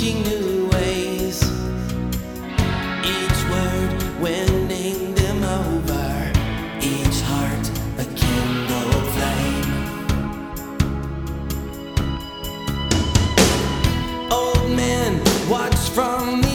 teaching new ways, each word winning them over, each heart a kindled flame. Old men watch from the